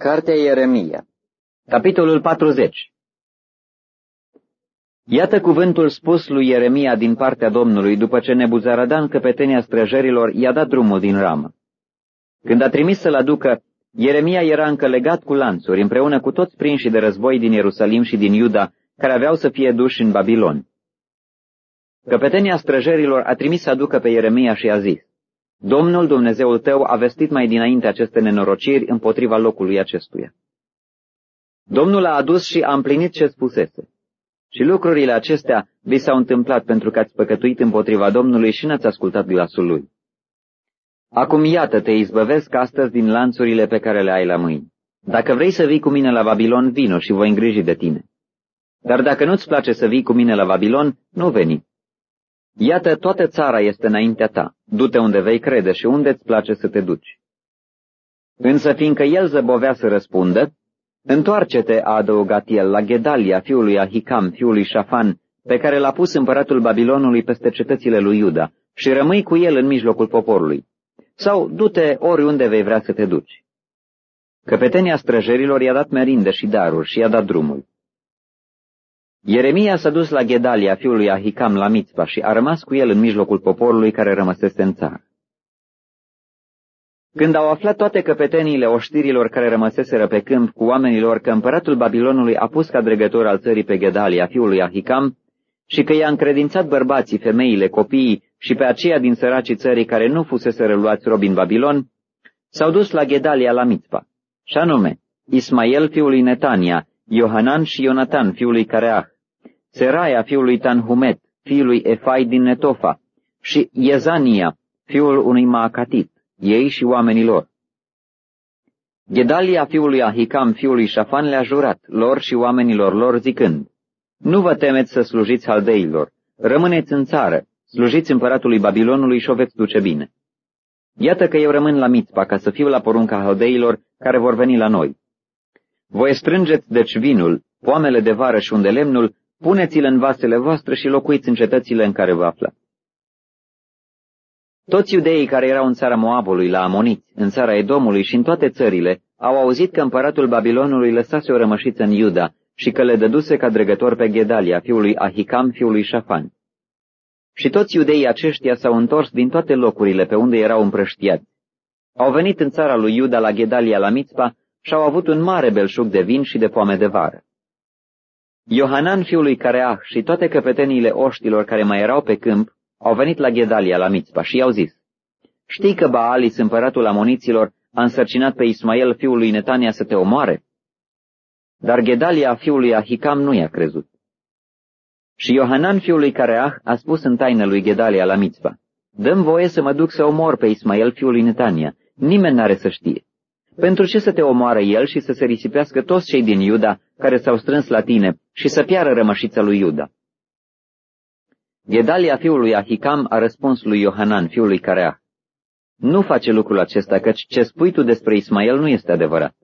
Cartea Ieremia, capitolul 40. Iată cuvântul spus lui Ieremia din partea Domnului după ce Nebuzaradan, căpetenia străjerilor, i-a dat drumul din Rama. Când a trimis să-l aducă, Ieremia era încă legat cu lanțuri, împreună cu toți prinșii de război din Ierusalim și din Iuda, care aveau să fie duși în Babilon. Căpetenia străjerilor a trimis să aducă pe Ieremia și a zis: Domnul Dumnezeul tău a vestit mai dinainte aceste nenorociri împotriva locului acestuia. Domnul a adus și a împlinit ce spusese. Și lucrurile acestea vi s-au întâmplat pentru că ați păcătuit împotriva Domnului și n-ați ascultat glasul lui. Acum iată, te izbăvesc astăzi din lanțurile pe care le ai la mâini. Dacă vrei să vii cu mine la Babilon, vino și voi îngriji de tine. Dar dacă nu-ți place să vii cu mine la Babilon, nu veni. Iată, toată țara este înaintea ta, du-te unde vei crede și unde îți place să te duci. Însă fiindcă el zăbovea să răspundă, întoarce-te, a adăugat el, la Gedalia, fiul lui Ahicam, fiul lui Șafan, pe care l-a pus împăratul Babilonului peste cetățile lui Iuda, și rămâi cu el în mijlocul poporului. Sau du-te oriunde vei vrea să te duci. Căpetenia străjerilor i-a dat merinde și daruri și i-a dat drumul. Ieremia s-a dus la Gedalia, fiul lui Ahicam, la Mitzpa și a rămas cu el în mijlocul poporului care rămăsese în țară. Când au aflat toate căpeteniile oștirilor care rămăseseră pe câmp cu oamenilor că împăratul Babilonului a pus ca dregător al țării pe Gedalia, fiul lui Ahicam, și că i-a încredințat bărbații, femeile, copiii și pe aceia din săracii țării care nu fuseseră luați robi în Babilon, s-au dus la Gedalia la Mitzpa, și anume Ismael, fiul lui Netania, Iohanan și Ionatan, fiul lui Careah, Seraia, fiul lui Tanhumet, fiul lui Efai din Netofa, și Iezania, fiul unui Maacatit, ei și oamenii lor. Gedalia, fiul lui Ahicam, fiul lui Șafan, le-a jurat, lor și oamenilor lor, zicând: Nu vă temeți să slujiți haldeilor, rămâneți în țară, slujiți împăratului Babilonului și o veți duce bine. Iată că eu rămân la Mitzpa ca să fiu la porunca haldeilor care vor veni la noi. Voi strângeți deci vinul, poamele de vară și unde lemnul, puneți-le în vasele voastre și locuiți în cetățile în care vă aflați. Toți iudeii care erau în țara Moabului, la Amoniți, în țara Edomului și în toate țările, au auzit că împăratul Babilonului lăsase o rămășiță în Iuda și că le dăduse ca dregător pe Gedalia, fiul lui Ahicam, fiul lui Șafan. Și toți iudeii aceștia s-au întors din toate locurile pe unde erau împrăștiați. Au venit în țara lui Iuda la Gedalia la Mitzpa și au avut un mare belșug de vin și de poame de vară. Iohanan, fiul lui Careah, și toate căpeteniile oștilor care mai erau pe câmp au venit la Gedalia la Mitzpa și i-au zis: Știi că Baalis, împăratul amoniților, a însărcinat pe Ismael, fiul lui Netania, să te omoare? Dar Gedalia, fiul lui Ahicam, nu i-a crezut. Și Iohanan, fiul lui Careah, a spus în taină lui Gedalia la Mitzpa: Dă-mi voie să mă duc să omor pe Ismael, fiul lui Netania. Nimeni n-are să știe. Pentru ce să te omoară el și să se risipească toți cei din Iuda care s-au strâns la tine și să piară rămășița lui Iuda? Gedalia, fiul lui Ahicam, a răspuns lui Iohanan, fiul lui Careah: Nu face lucrul acesta, căci ce spui tu despre Ismael nu este adevărat.